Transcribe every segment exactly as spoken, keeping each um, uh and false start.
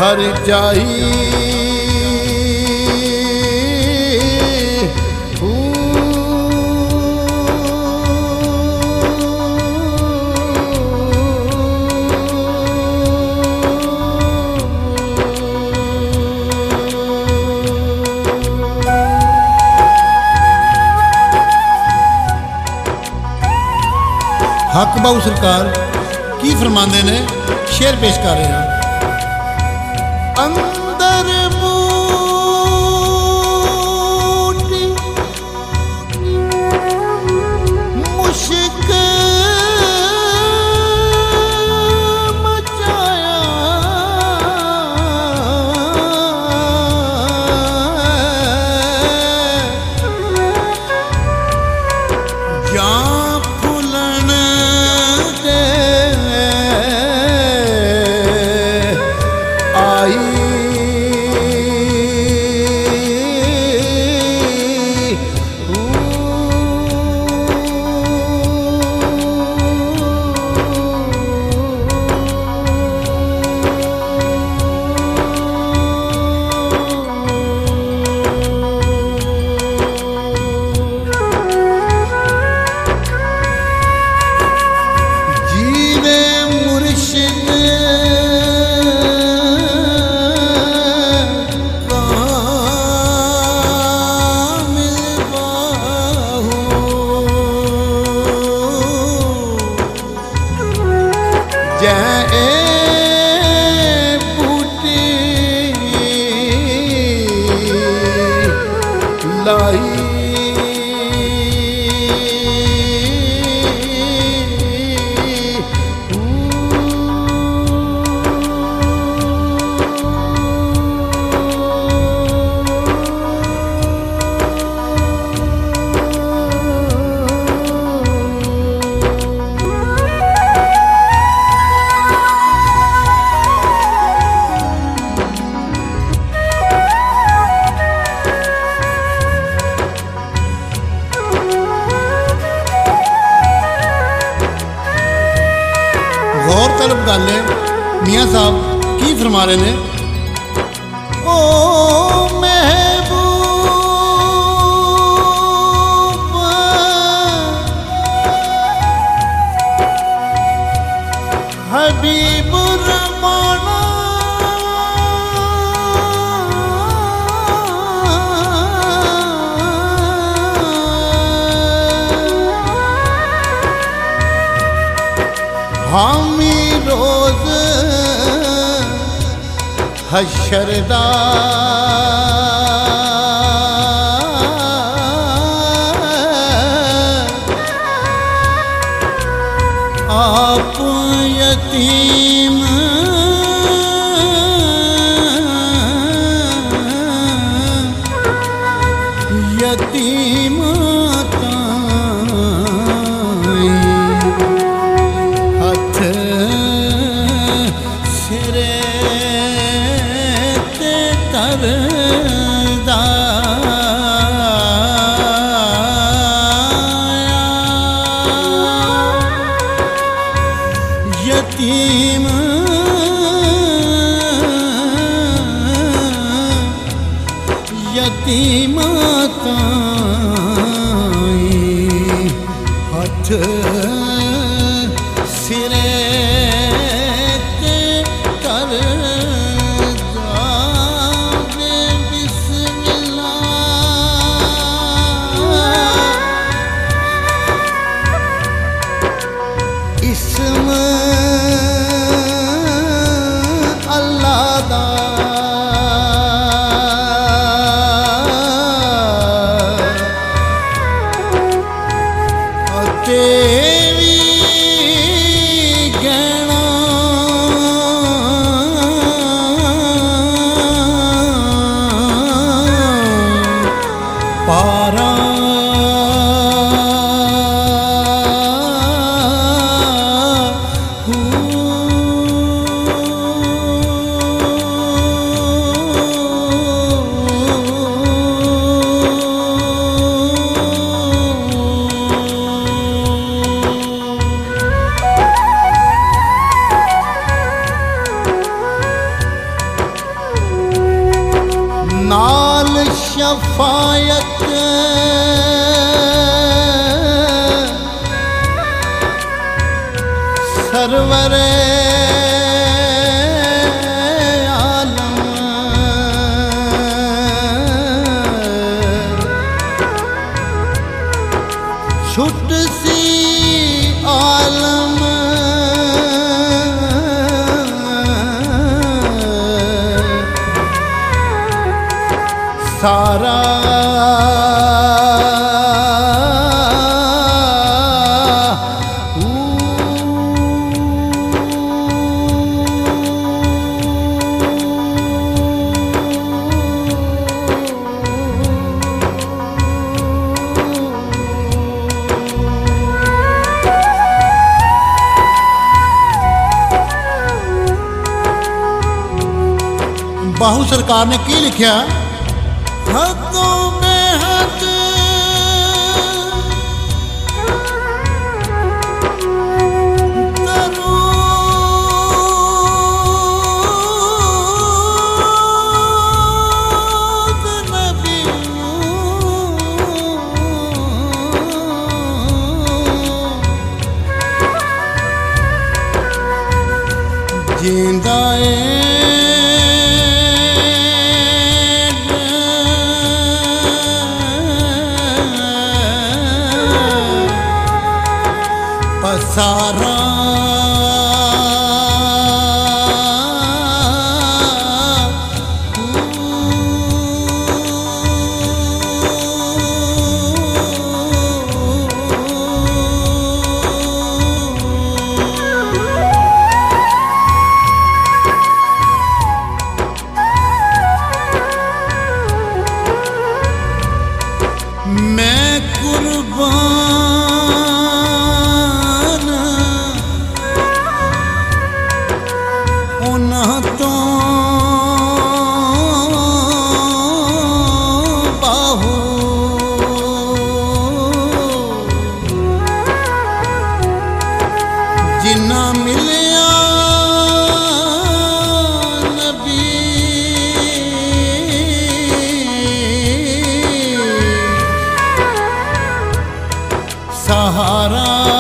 हर जाई हक बाऊ सरकार की फरमांदे ने शेर पेश कर रहे हैं। अंदर बूटी मुश्क मचाया या गौर तलब गल है मियाँ साहब की फरमा रहे ने। ओ महबूब हबीब रमाना हामी रोज हशरदा आप यतीम यतीम यतीम यतीम हथ सिरे ते कर दागे बिस्मिल्लाह। इसम अल्लाह दा तेरी शफायत सरवरे आलम छुट सी आलम सारा बाहू सरकार ने की लिखा हदों बेहद दरूद नबी जिंदा सारा मैं कुर्बान उन्हां तो बाहू जिन्ना मिलिया नबी सहारा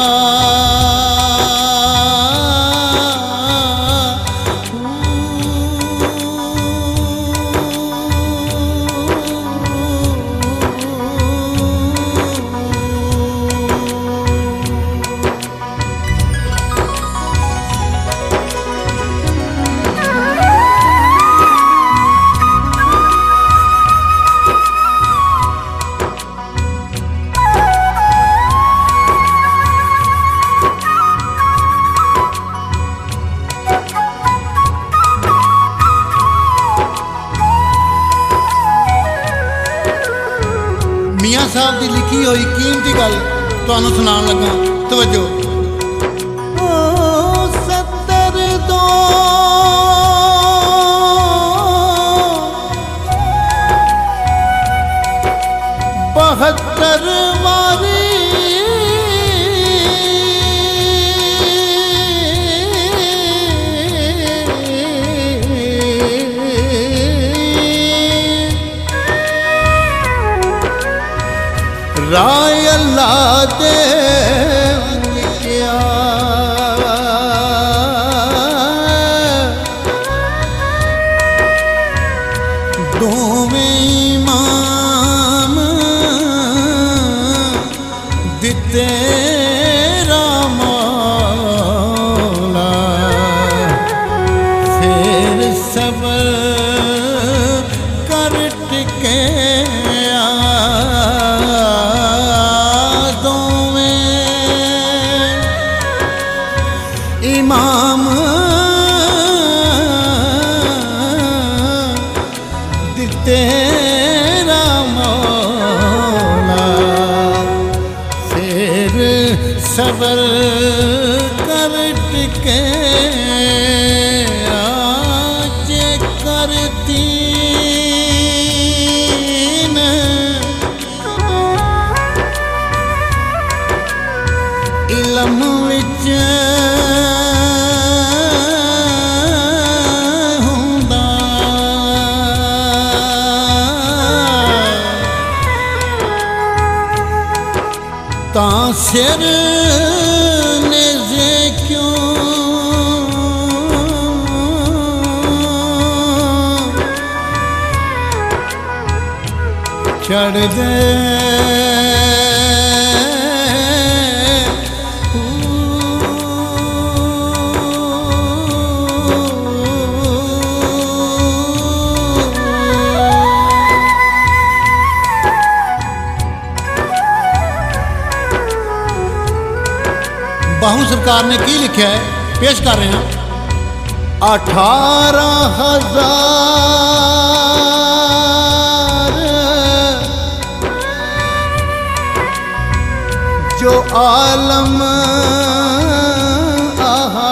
मियाँ साहब की लिखी हुई कीमती गल तुहानू सुनान लगा। तवज्जो सत्तर दो बहत्तर वारी राय अल्लाह दे क्या दोवें इमाम दिते मौला फिर सबर कर टिके इमाम दिते मौला फिर सबर कर टिके आज करती इलम विच हुंदा तां सिर नेज़े क्यों चढ़ दे बाहू सरकार ने की लिखा है, पेश कर रहे हैं। अठारह हजार जो आलम आहा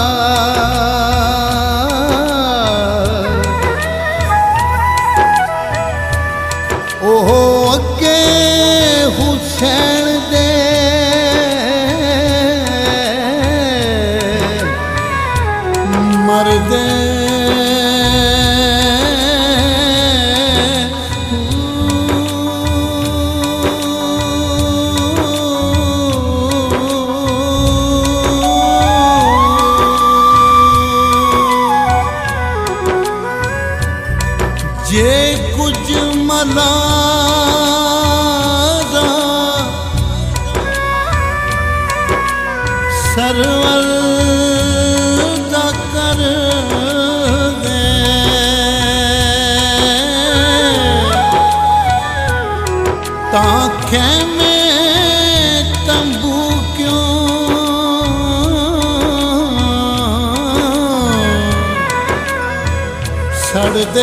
ओहो अगे हुसैन दे मरदे जे कुछ मलादा सरवर दा कर दे तां खेमे तंबू क्यों सड़ दे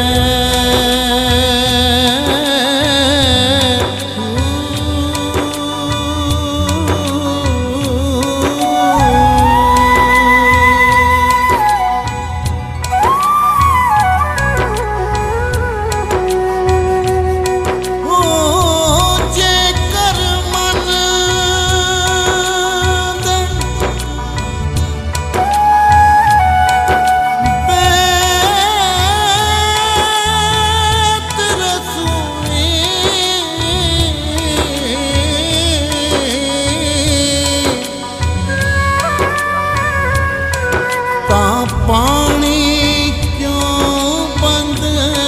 पानी क्यों बंद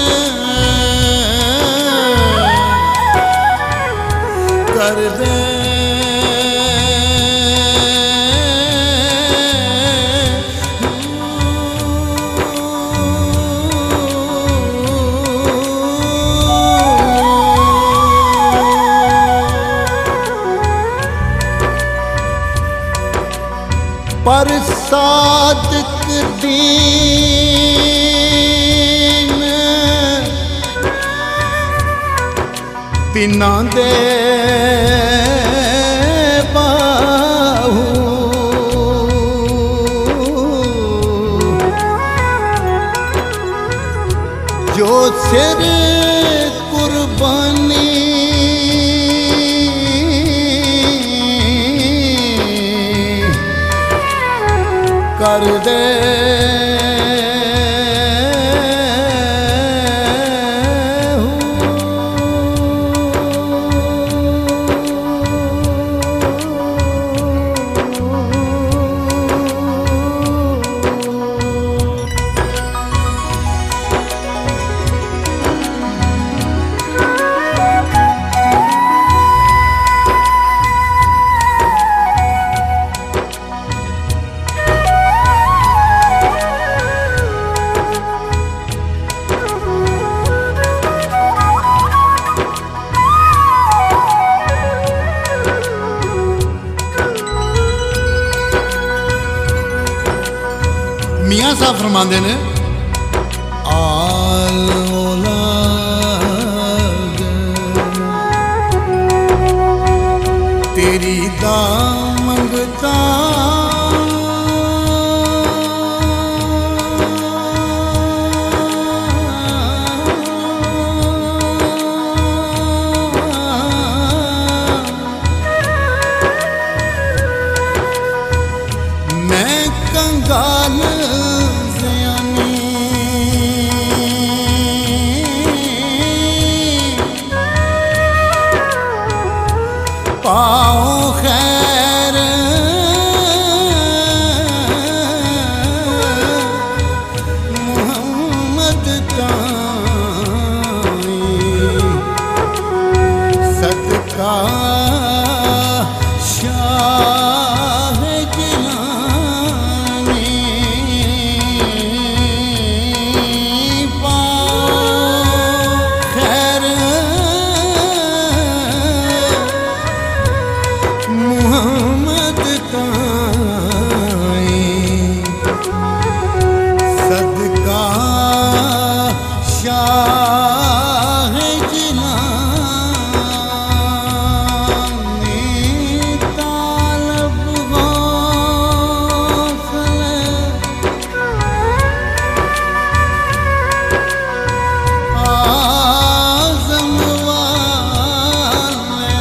कर दे पर सादिक दीन तिन्हां दे बाहू जो सिर कुर्बानी कर दे मियाँ साहब फरमाते ने आल औलाद तेरी दामंगता मैं कंगाल ज़यानी आओ खैर मोहम्मद ताई सदका शाह जिलानी पाओ खैर मोहम्मद ताई सदका शाह जिलानी तालब गौसले आज़म वाले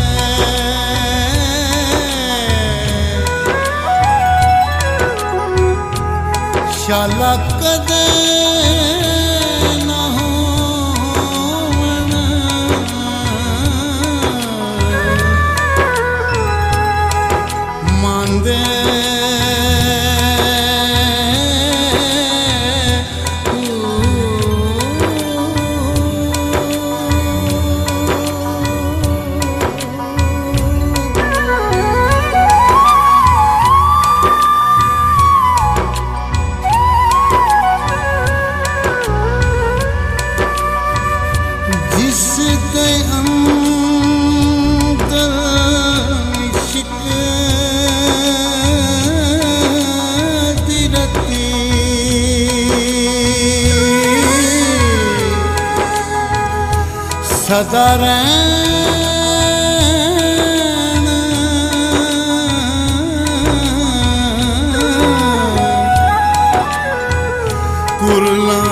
शाला कदे न होवन मांदे जिसके अंदर इश्क दिरती सदा रहन कुरला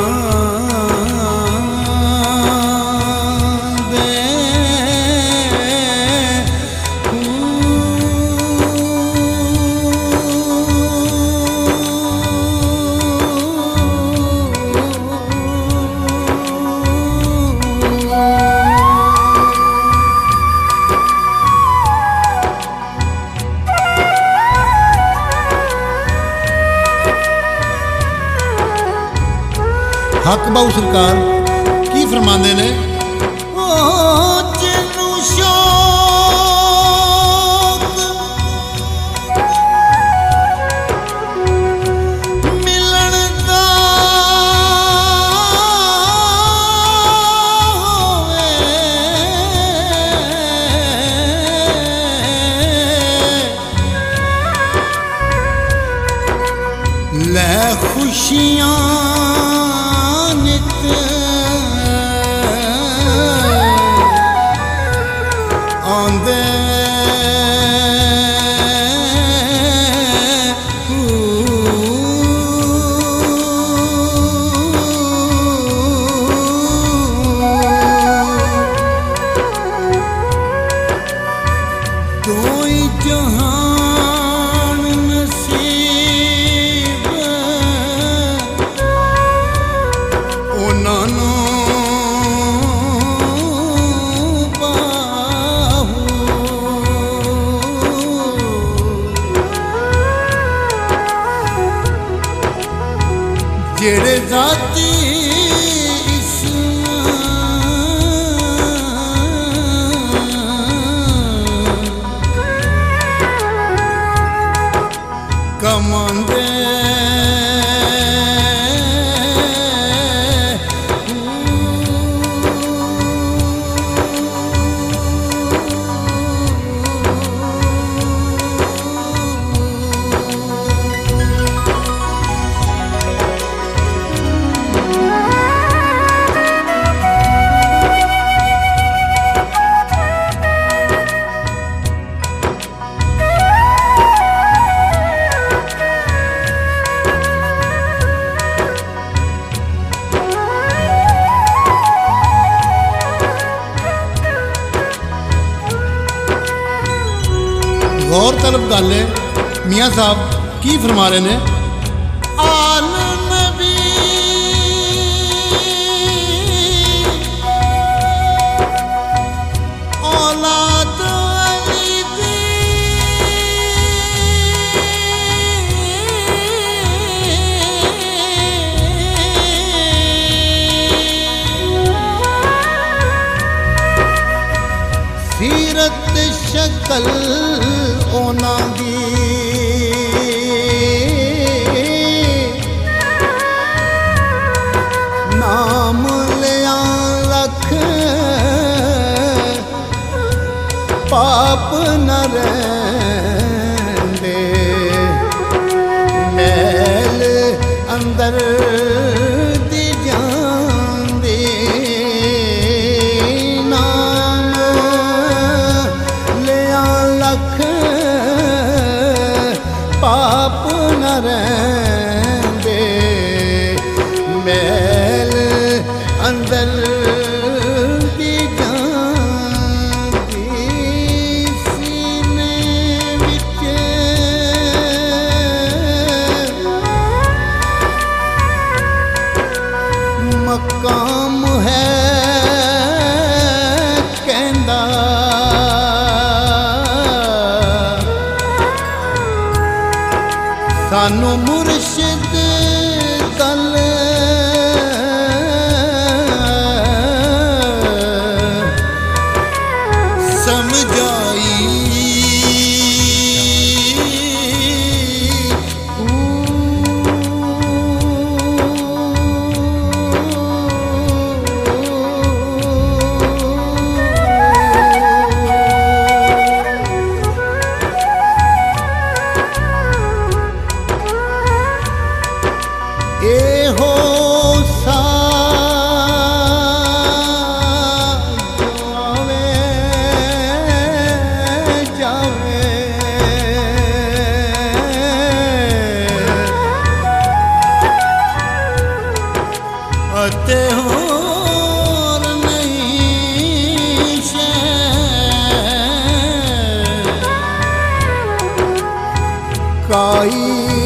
हक बाऊ सरकार की फरमांदे ने ओ जिन्नू शौक मिलन दा होवे ले खुशियां आंदे कोई जहान नसीब उन्होंने जेड़े जाती कमांदे गौर तलब गल है मियाँ साहब की फरमा रहे ने आल नबी औलाद अली सीरत शक्ल ओना दी नाम लिया लख पाप न रहिंदे मैल अंदर दी जांदी नाम लिया लख पाप न रहिंदे मैल अंदर दी जांदी सीने विच मकाम है कहंदा सानू मुर्शिद गल ते होर नहीं शै काई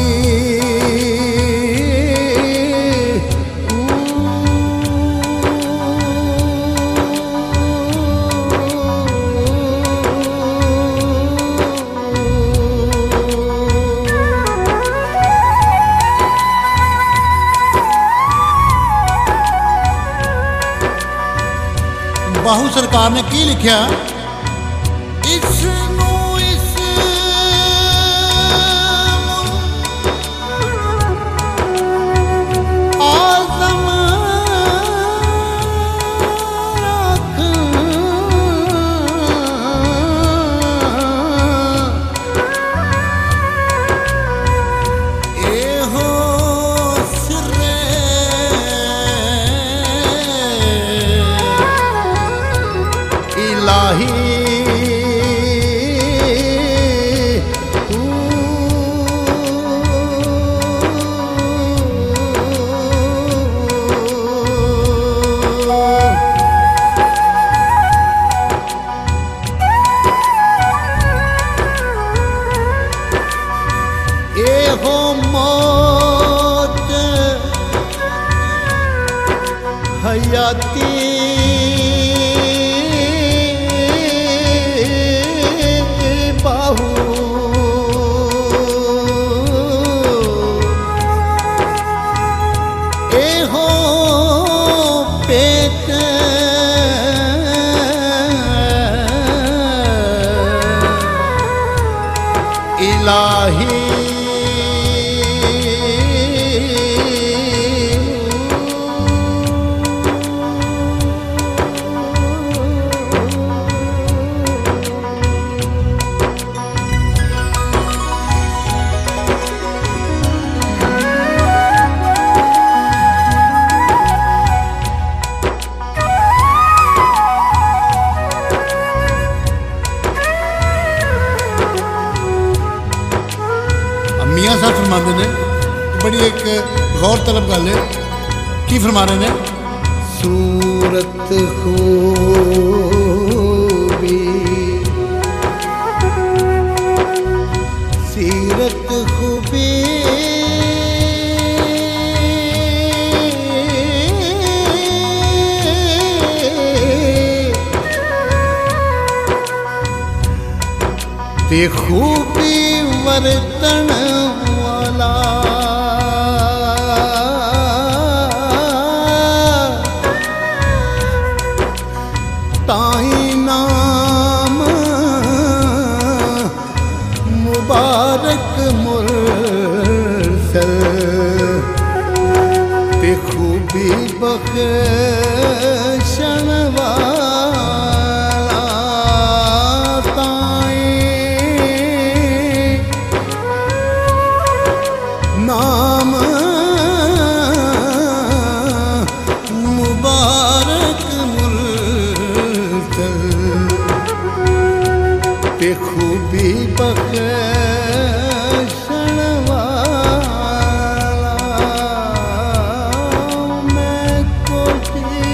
बाहू सरकार ने की लिखा इस नू इस आज़म रख एहो सिरे इलाही एहो मौत हयाती एहो पेट इलाही मियाँ साहब फरमाते ने बड़ी एक गौर तलब गल है की फरमा रहे ने सूरत खूबी सीरत खूबी ते खूबी वर्तन वाला ताई नाम बख्शण वाला ताईं नाम मुबारक मुल्तल ते खूबी बख्शण वाला मैं कोठी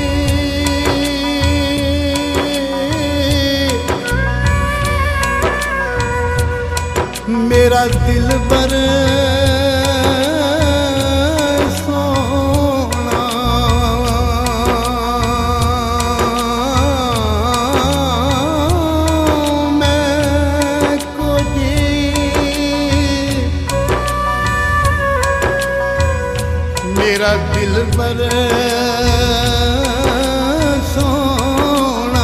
मेरा दिल बर मेरा दिल पर सोना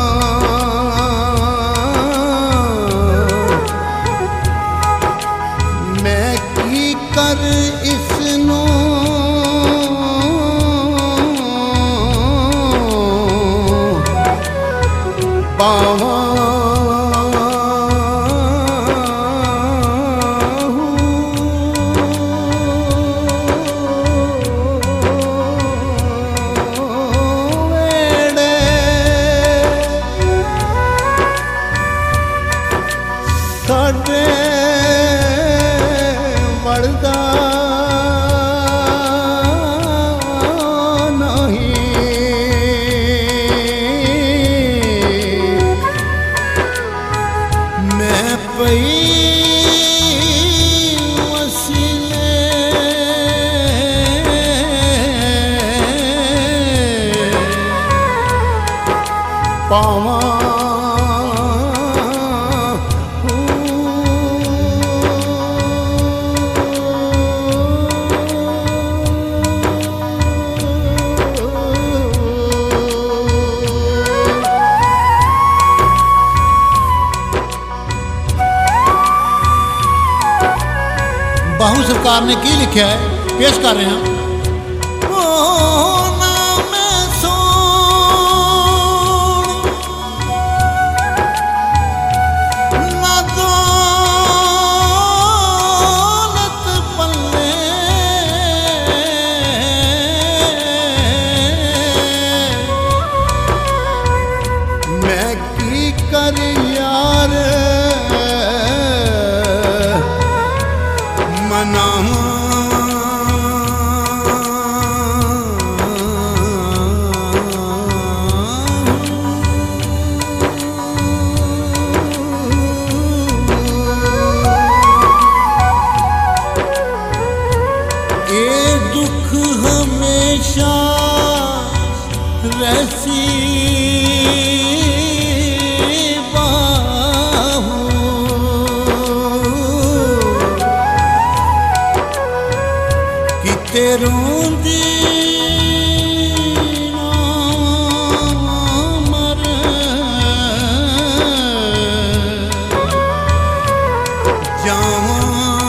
मैं की कर इसनू पावा साडे वड़दा नहीं मैं पई वसीले पावा बाहू सरकार ने की लिखा है, पेश कर रहे हैं। ओ ना मैं सोन ना दौलत पल्ले मैं की कर यार मनावा ए दुख हमेशा रहसी रोंदी मर जावा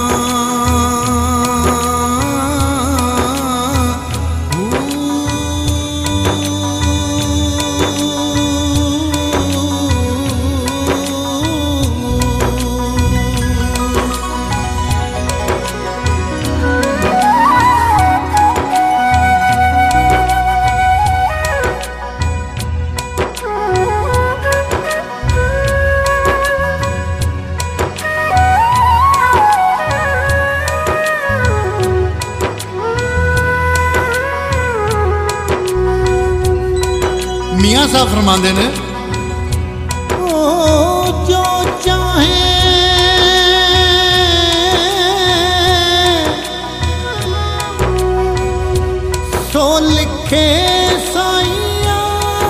मियाँ साहब फरमाते ने ओ जो चाहे सो लिखे साइया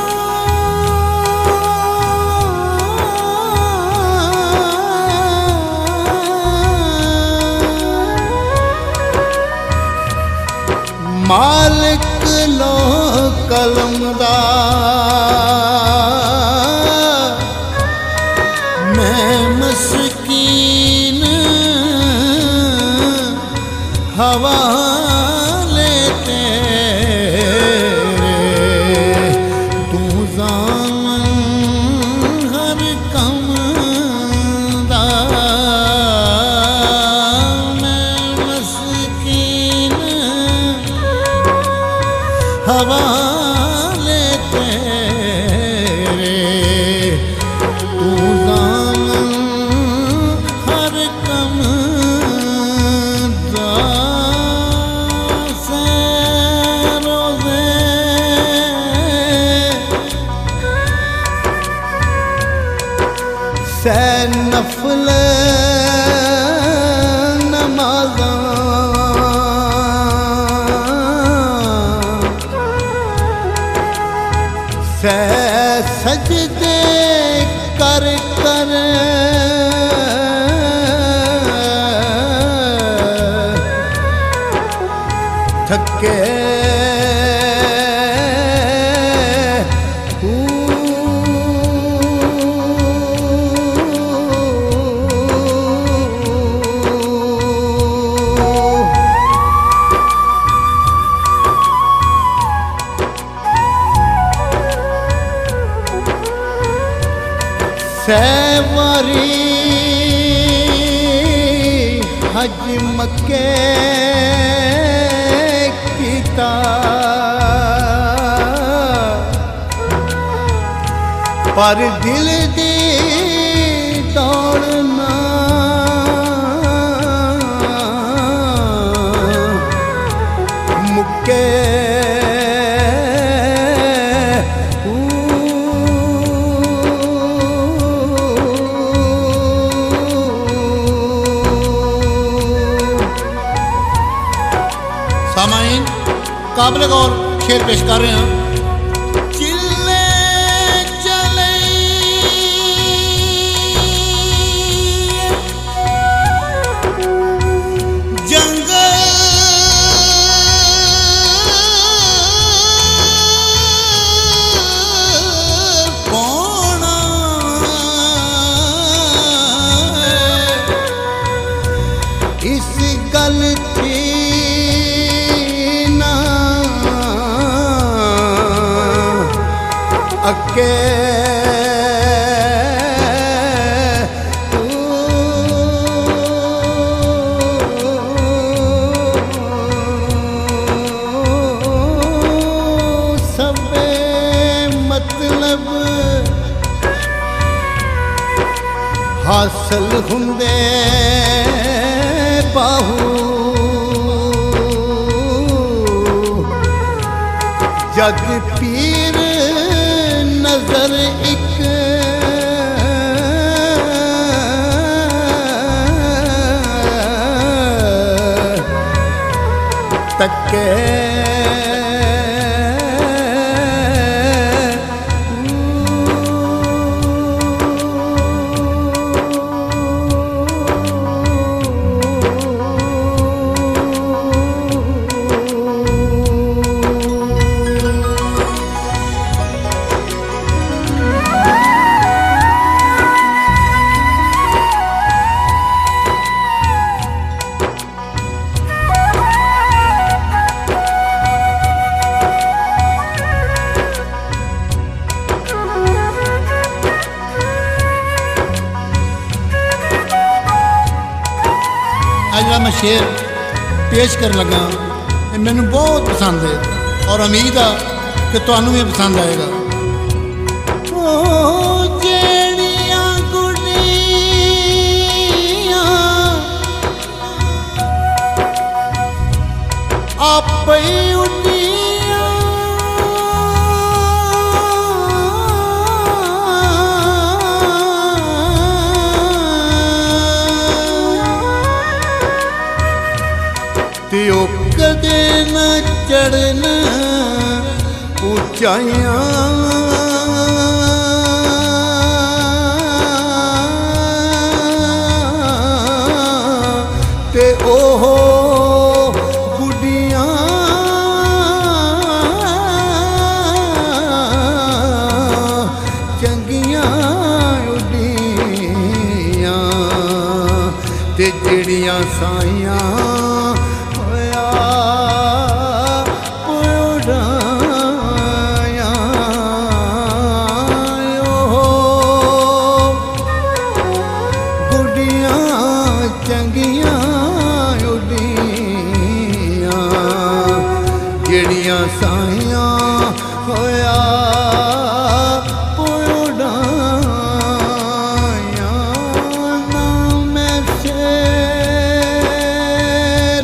मालिक लो कलम दा मैं मस्कीन हवाले तेरे सै नफल नमाज़ां सै सजदे कर कर थके सैवारी हज मक्के कीता पर दिल दी दौड़ना मुक्के सामाइन काबिल गौर शेर पेश कर रहे हैं। चिल्ले चले जंगल पौना इस गल थी अके सबे मतलब हासिल हुंदे बाहू जग पीर नजर एक तके जो मैं शेर पेश कर लगा मैनू बहुत पसंद है और उम्मीद है कि तुहानू भी पसंद आएगा। ओ जेड़ियां गुड़ियां आपे उड़ियां ते ओ कदे न चढ़न ऊंचाइयां ते ओहो गुड्डियां चंगियां उड्डियां ते चिड़ियां साइयां ਜਿਹੜੀਆਂ ਸਾਈਆਂ ਹੋਇਆ ਪੁੜਾਇਆ ਨਾ ਮੈਂ ਸ਼ੇਰ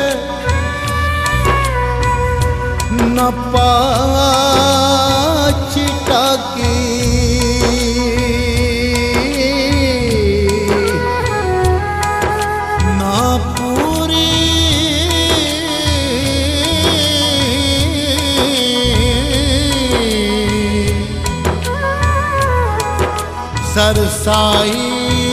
ਨਾ ਪਾਛ ਟਾਕੀ सरसाई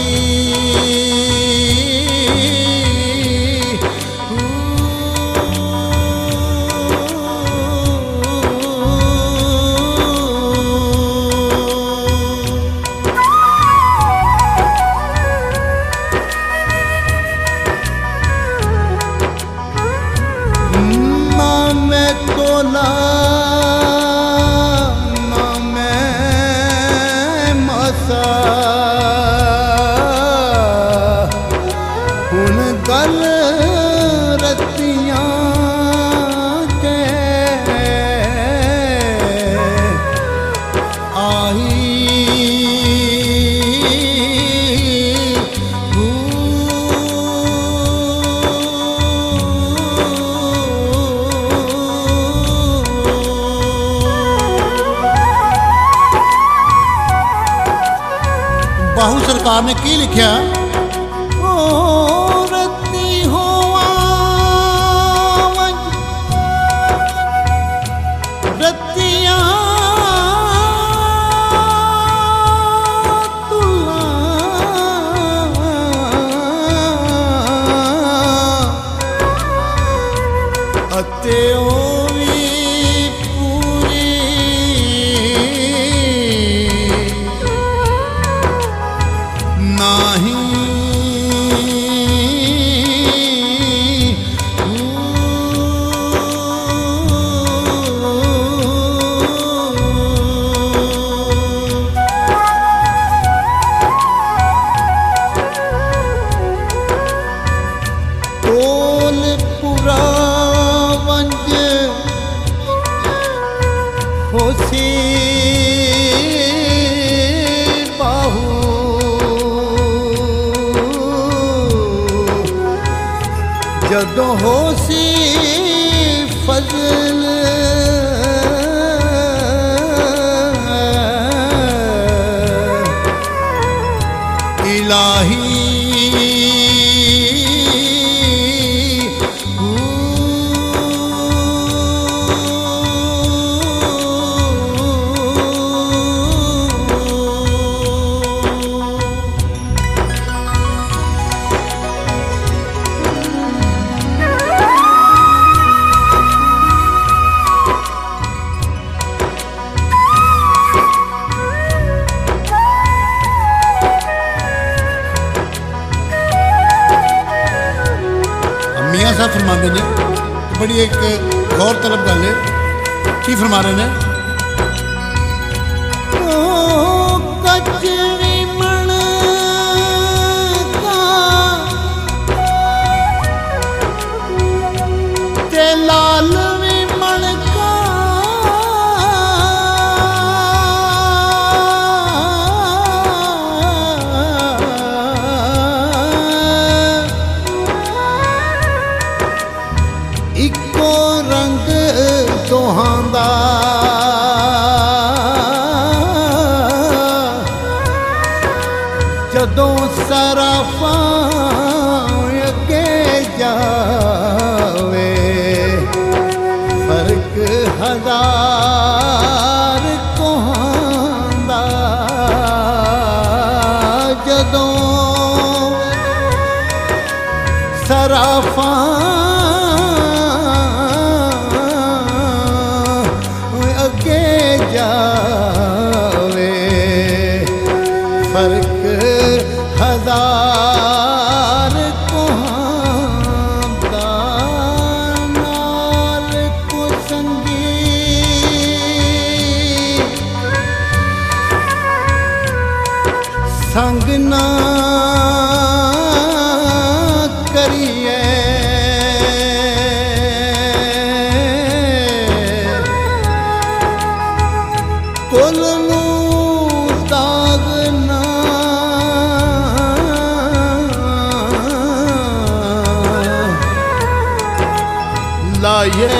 बाहू सरकार ने की लिखा जदों होसी फजल इलाही साहब फरमाते ने बड़ी एक गौर तलब गल है की फरमा रहे ने जदों सराफा अगे जावे फर्क हजार कोहांदा जदों सराफा अगे जावे फर्क हजार कोहांदा नाल को संगी संग ना करिए कुल दाग ना लाए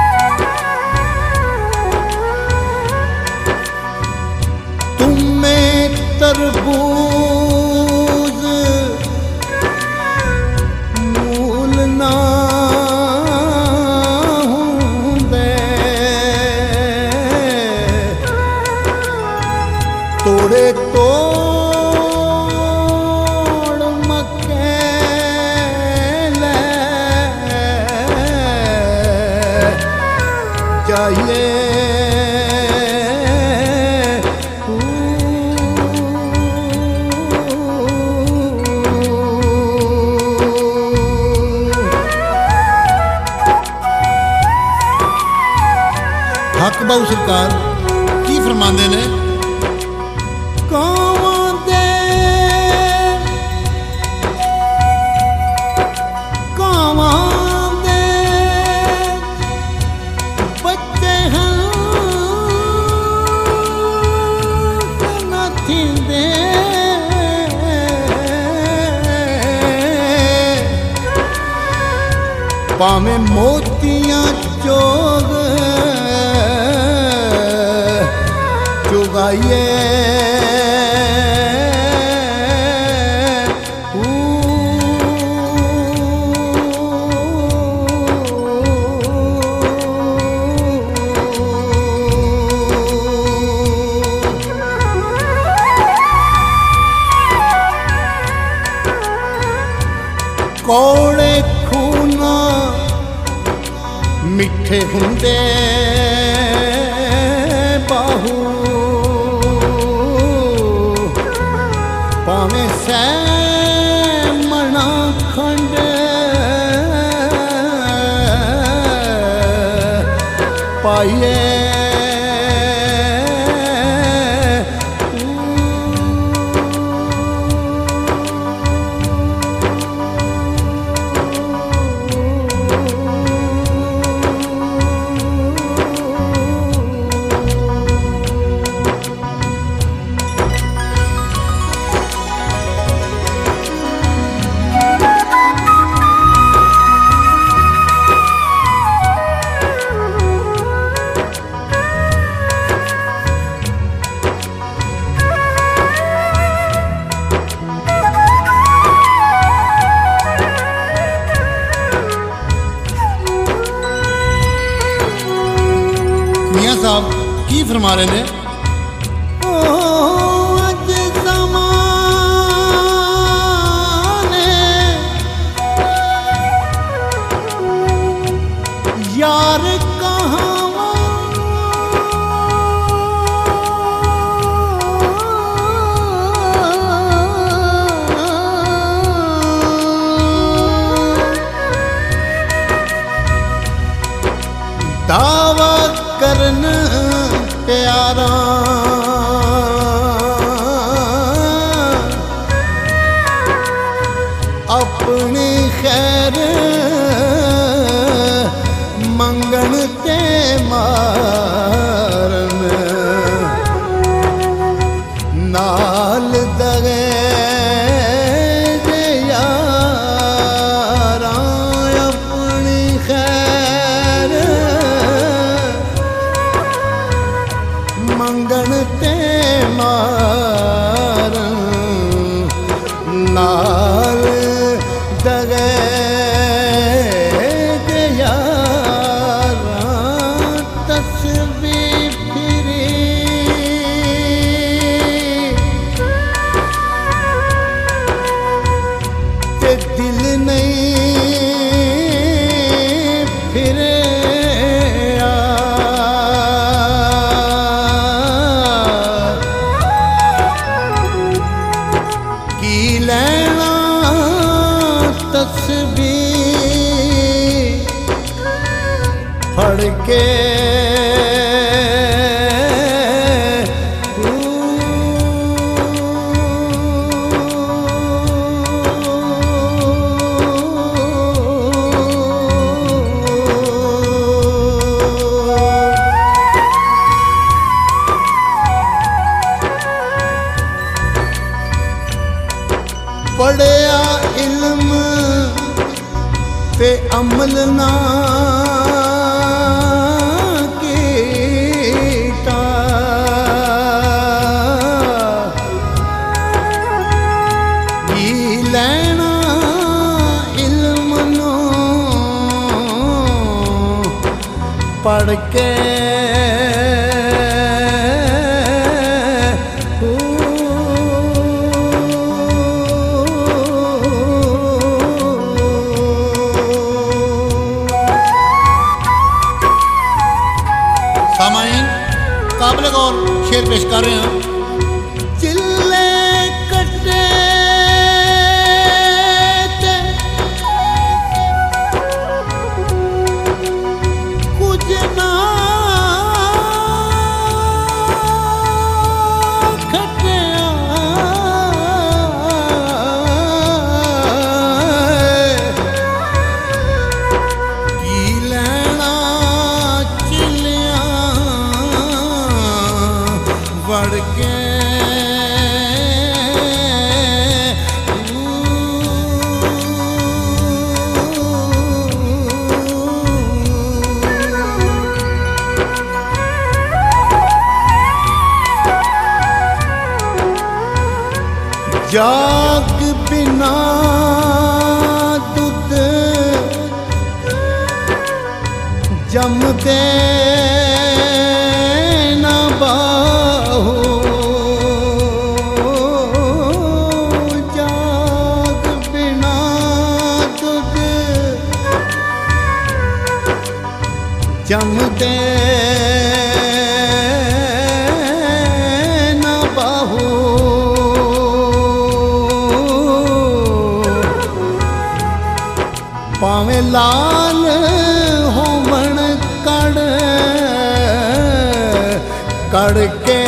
तुम में तरबूज मूल ना होंदे तोड़े तोड़ मक्के ले जाइए हक बाऊ सरकार की फरमाते ने कावां दे कावां दे बच्चे हैं न थींदे भावें मोतियां चोग चुगाइए कौड़े खूना मिठे हुंदे बाहू भावें सै मना खंड पाइए मियाँ साहब की फरमा रहे ने ओ अज ज़माने यार कहाँ दावा करन प्यारा अपनी खैर मंगन ते मारन नाल दगे मंगन ते मारन नाल दगे दे यारां तस्बीह फिरी ते दिल नहीं फिरे लेना तस्बीह फड़ के पढ़िया इल्म ते अमल ना कीता बढ़ के सामाइन काबिल गौर शेर पेश कर रहे हैं। चिल्ले कटे कुछ ना खटिया की लेना चिलिया बढ़ के जाग बिना दूध जम दे न बाहो, जाग बिना दूध जम दे न बाहो। पावे लाल होमण कड़ कड़ के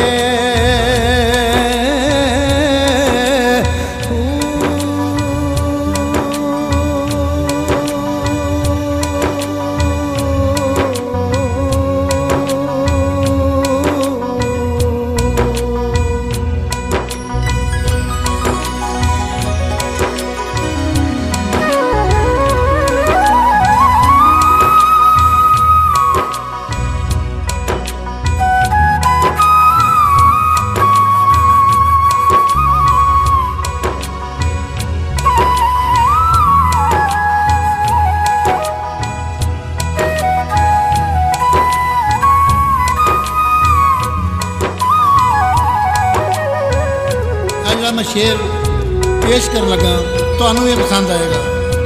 मैं शेर पेश कर लगा तो ये पसंद आएगा।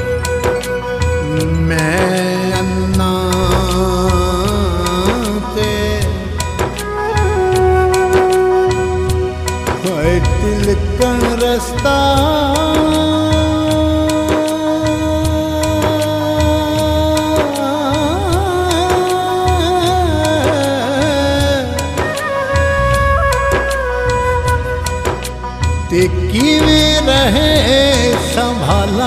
मैं अन्ना ते तिलकन रस्ता ते किवें रहे संभाला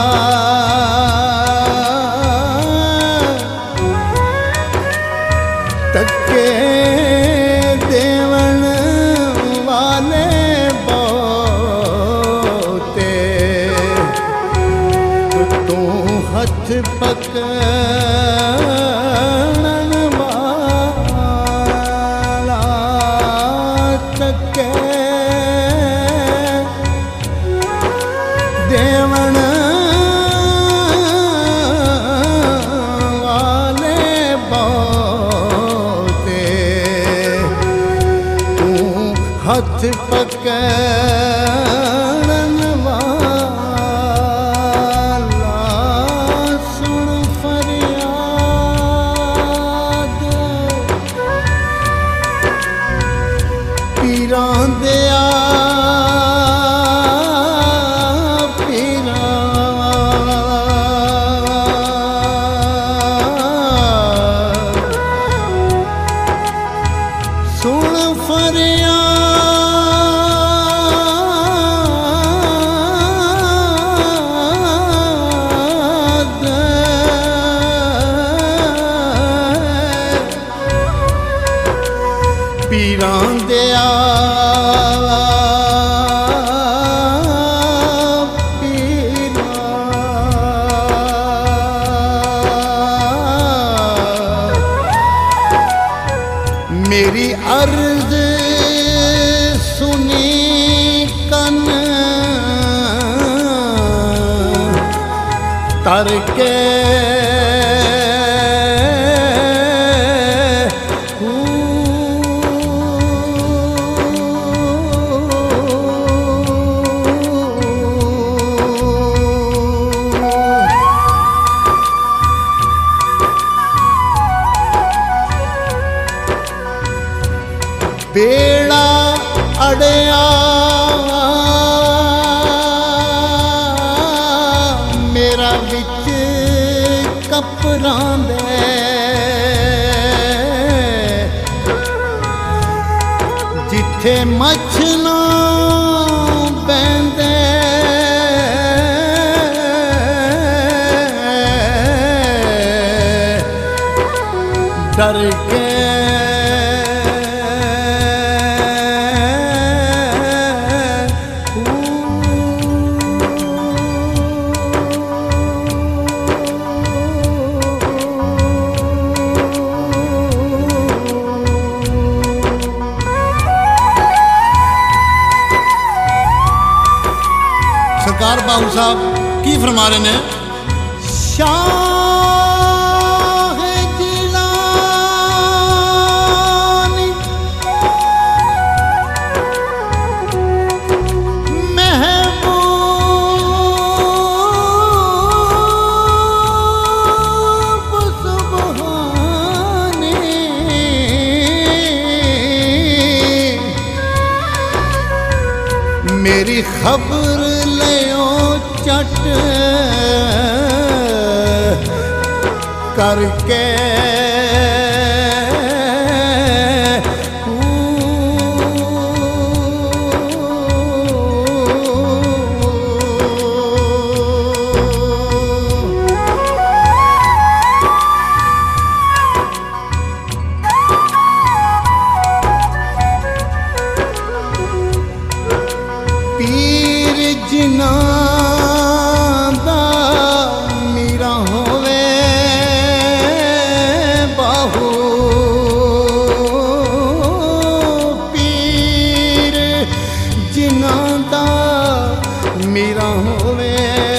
तके देवन वाले बहुते तू हथ पकड़न वाला तके देवन वाले बहुते तू हथ पकड़न वाला। सुन फरियाद पीरां दिया सुन फरियाद पीरां दिया मेरी अर्ज सुनी कन तर के के मछना बैंदे डर के सरकार बाबू साहब की फरमा रहे ने शाह जिलानी महबूब सुबहानी मेरी खबर चट करके पीर जिना मेरा होवे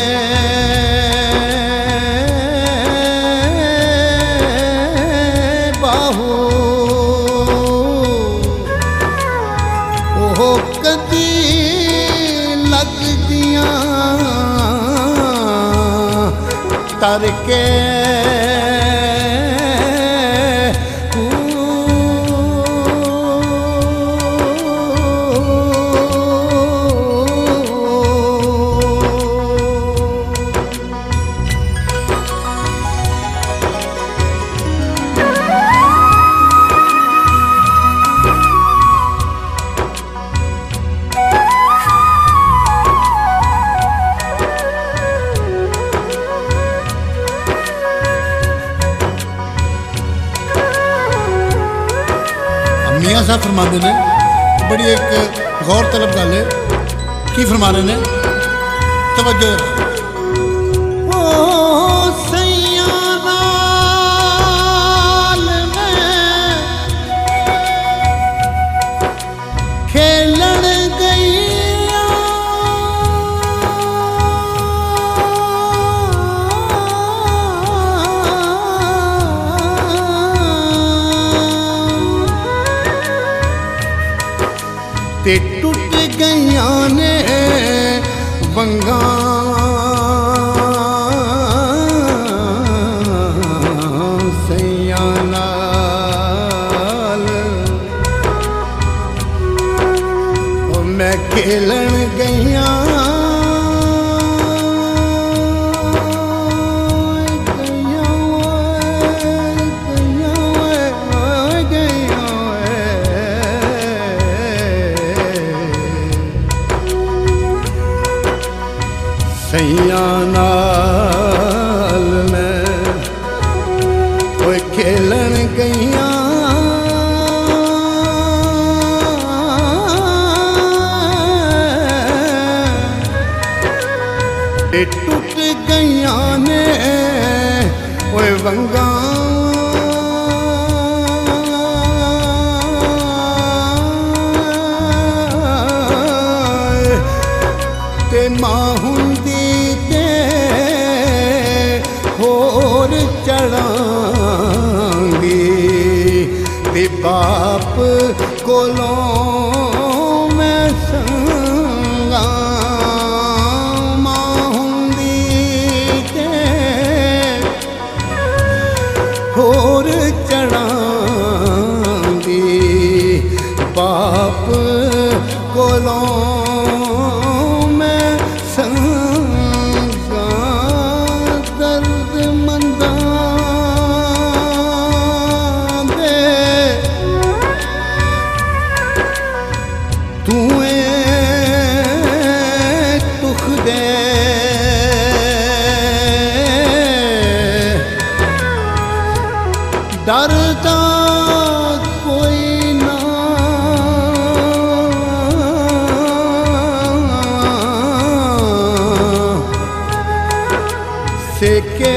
बाहू ओह कदी लग दियां तर के मियाँ साहब फरमाते ने बड़ी एक गौर तलब गल है की फरमा रहे ने तवज्जो ओ सैया नाल मैं खेलन गई ते टुट गईया ने वंगा सैया नाल मैं खेलन गईया सैया नाल मैं कोई खेलन गईया टुट गईया ने ओए वंगा ते मां हुंदी ते होर चढ़ांगी ते बाप कोलों मैं संगा मां हुंदी ते होर चढ़ांगी बाप कोलों डरता कोई ना सेके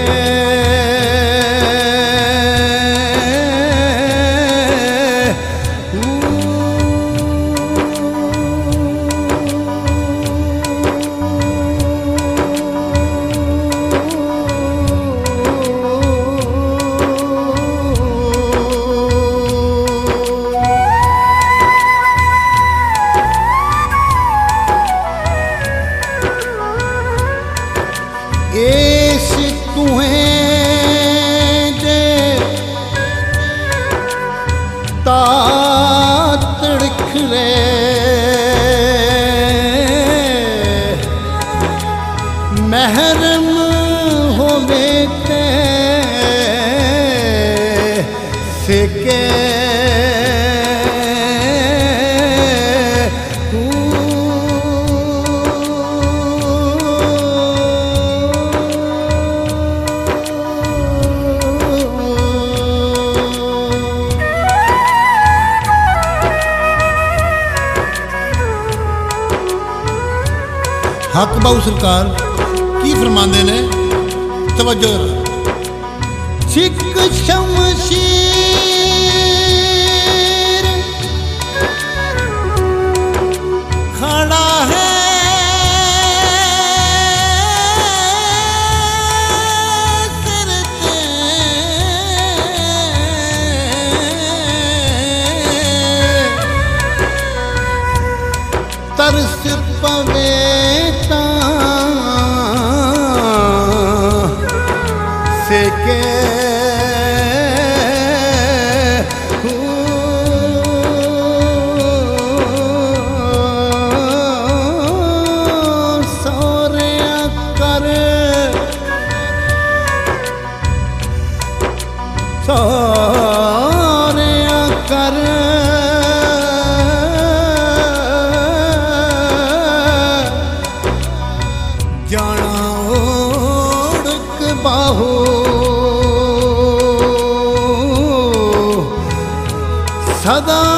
एस तुहें दे तातड़ खरे महरम होवे ते सेके हक बाऊ सरकार की फरमाते ने तवज्जो सिख शमशीर खड़ा है सिर ते तरस पवे सेके सोरिया कर सोरिया कर जाना ओढ़क बाहू सदा